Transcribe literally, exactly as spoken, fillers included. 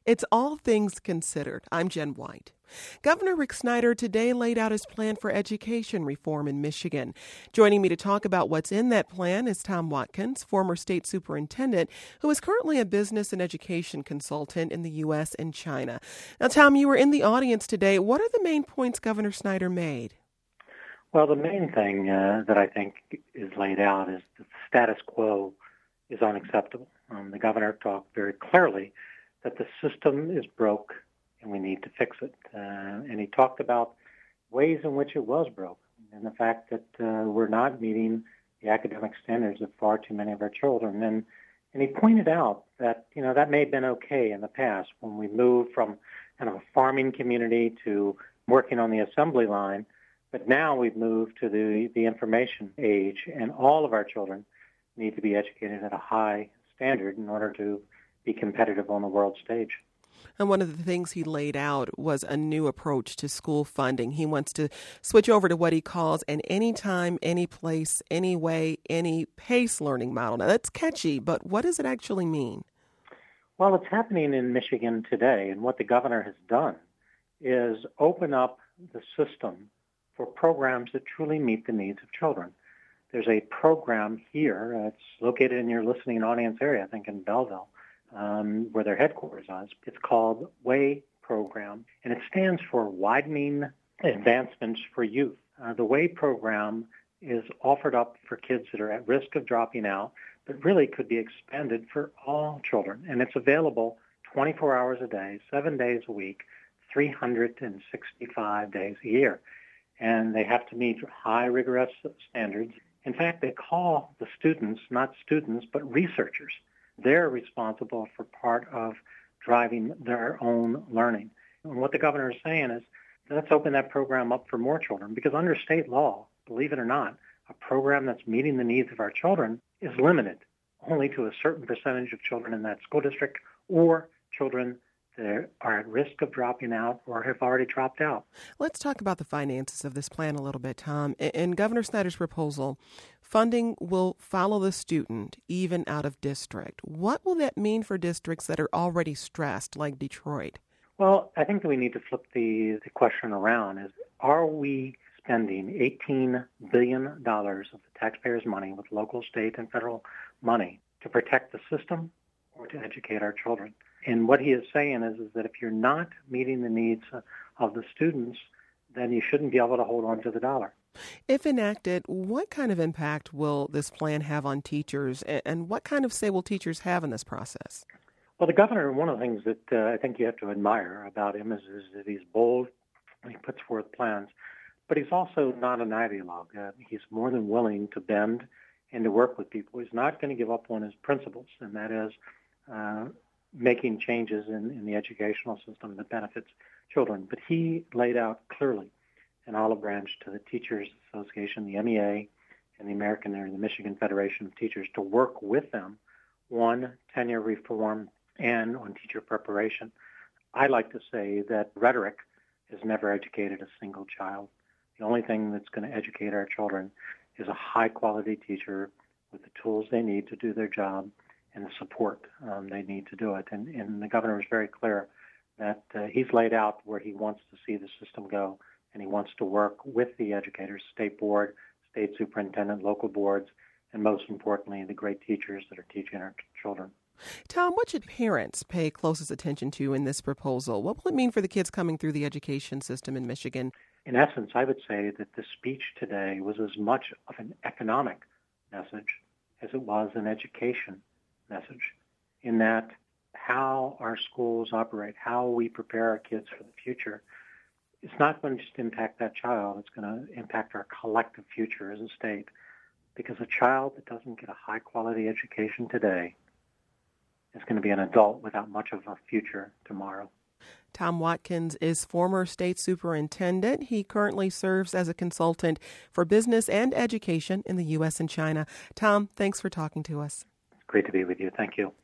It's All Things Considered. I'm Jen White. Governor Rick Snyder today laid out his plan for education reform in Michigan. Joining me to talk about what's in that plan is Tom Watkins, former state superintendent, who is currently a business and education consultant in the U S and China. Now, Tom, you were in the audience today. What are the main points Governor Snyder made? Well, the main thing uh, that I think is laid out is the status quo is unacceptable. Um, the governor talked very clearly that the system is broke and we need to fix it. Uh, and he talked about ways in which it was broke and the fact that uh, we're not meeting the academic standards of far too many of our children. And, and he pointed out that, you know, that may have been okay in the past when we moved from kind of a farming community to working on the assembly line. But now we've moved to the, the information age, and all of our children need to be educated at a high standard in order to be competitive on the world stage. And one of the things he laid out was a new approach to school funding. He wants to switch over to what he calls an anytime, any place, any way, any pace learning model. Now, that's catchy, but what does it actually mean? Well, it's happening in Michigan today, and what the governor has done is open up the system for programs that truly meet the needs of children. There's a program here. Uh, it's located in your listening audience area, I think in Belleville, um, where their headquarters is. It's called WAY Program, and it stands for Widening Advancements for Youth. Uh, the WAY Program is offered up for kids that are at risk of dropping out, but really could be expanded for all children. And it's available twenty-four hours a day, seven days a week, three hundred sixty-five days a year. And they have to meet high, rigorous standards. In fact, they call the students not students, but researchers. They're responsible for part of driving their own learning. And what the governor is saying is, let's open that program up for more children, because under state law, believe it or not, a program that's meeting the needs of our children is limited only to a certain percentage of children in that school district or children that are at risk of dropping out or have already dropped out. Let's talk about the finances of this plan a little bit, Tom. In Governor Snyder's proposal, funding will follow the student even out of district. What will that mean for districts that are already stressed, like Detroit? Well, I think that we need to flip the, the question around. Is are we spending eighteen billion dollars of the taxpayers' money with local, state, and federal money to protect the system or to educate our children? And what he is saying is, is that if you're not meeting the needs of the students, then you shouldn't be able to hold on to the dollar. If enacted, what kind of impact will this plan have on teachers, and what kind of say will teachers have in this process? Well, the governor, one of the things that uh, I think you have to admire about him is, is that he's bold, he puts forth plans, but he's also not an ideologue. Uh, he's more than willing to bend and to work with people. He's not going to give up on his principles, and that is uh, making changes in, in the educational system that benefits children. But he laid out clearly an olive branch to the Teachers Association, the M E A, and the American or the Michigan Federation of Teachers to work with them on tenure reform and on teacher preparation. I like to say that rhetoric has never educated a single child. The only thing that's going to educate our children is a high-quality teacher with the tools they need to do their job and the support um, they need to do it. And, and the governor was very clear that uh, he's laid out where he wants to see the system go, and he wants to work with the educators, state board, state superintendent, local boards, and most importantly, the great teachers that are teaching our children. Tom, what should parents pay closest attention to in this proposal? What will it mean for the kids coming through the education system in Michigan? In essence, I would say that the speech today was as much of an economic message as it was an education message, in that how our schools operate, how we prepare our kids for the future, it's not going to just impact that child, it's going to impact our collective future as a state. Because a child that doesn't get a high-quality education today is going to be an adult without much of a future tomorrow. Tom Watkins is former state superintendent. He currently serves as a consultant for business and education in the U S and China. Tom, thanks for talking to us. It's great to be with you. Thank you.